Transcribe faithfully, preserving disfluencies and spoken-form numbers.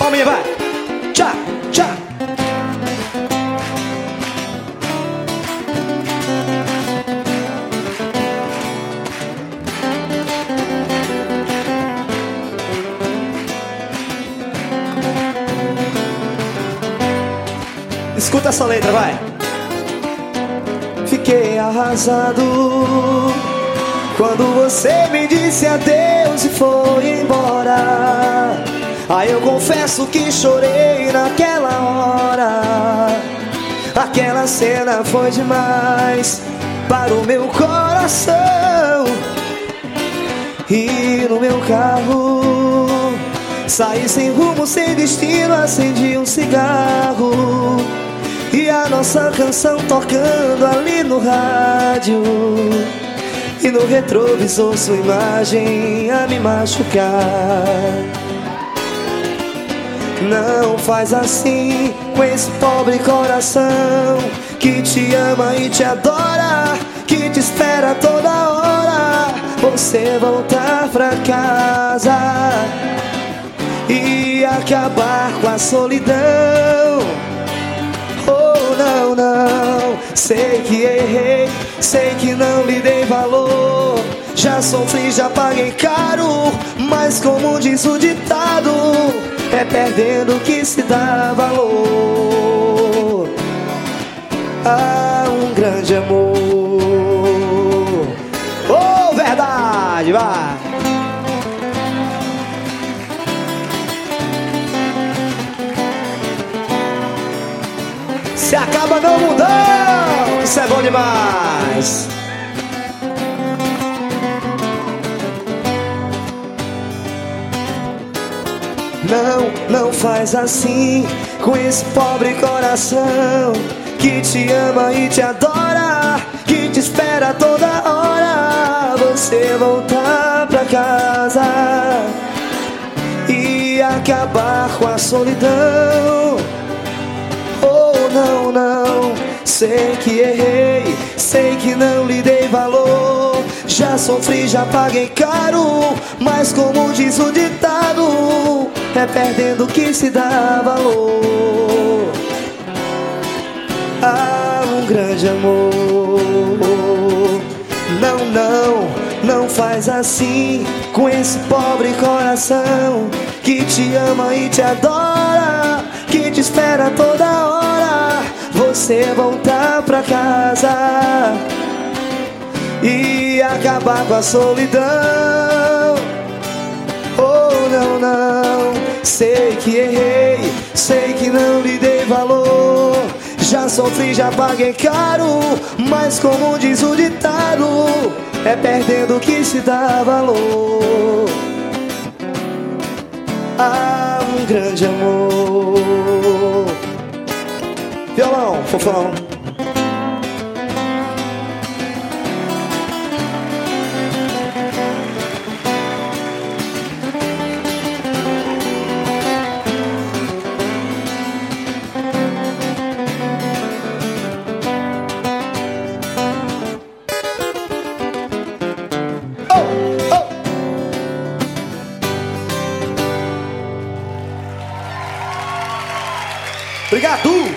palminha, vai. Tchá, tchá. Escuta essa letra, vai. Fiquei arrasado quando você me disse adeus e foi embora. Aí eu confesso que chorei naquela hora. Aquela cena foi demais para o meu coração. E no meu carro saí sem rumo, sem destino, acendi um cigarro e a nossa canção tocando ali no rádio. E no retrovisor sua imagem a me machucar. Não faz assim com esse pobre coração que te ama e te adora, que te espera toda hora você voltar pra casa e acabar com a solidão. Oh, não, não, sei que errei, sei que não lhe dei valor. Já sofri, já paguei caro, mas como diz o ditado, é perdendo que se dá valor a um grande amor. Oh, verdade, vai! Se acaba não mudando, isso é bom demais. Não, não faz assim com esse pobre coração que te ama e te adora, que te espera toda hora você voltar pra casa e acabar com a solidão. Oh, não, não, sei que errei, sei que não lhe dei valor. Já sofri, já paguei caro, mas como diz o ditado, é perdendo que se dá valor a um grande amor. Não, não, não faz assim com esse pobre coração que te ama e te adora, que te espera toda hora você voltar pra casa e acabar com a solidão. Oh, não, não, sei que errei, sei que não lhe dei valor. Já sofri, já paguei caro, mas como diz o ditado, é perdendo que se dá valor a um grande amor. Violão, fofão. Obrigado!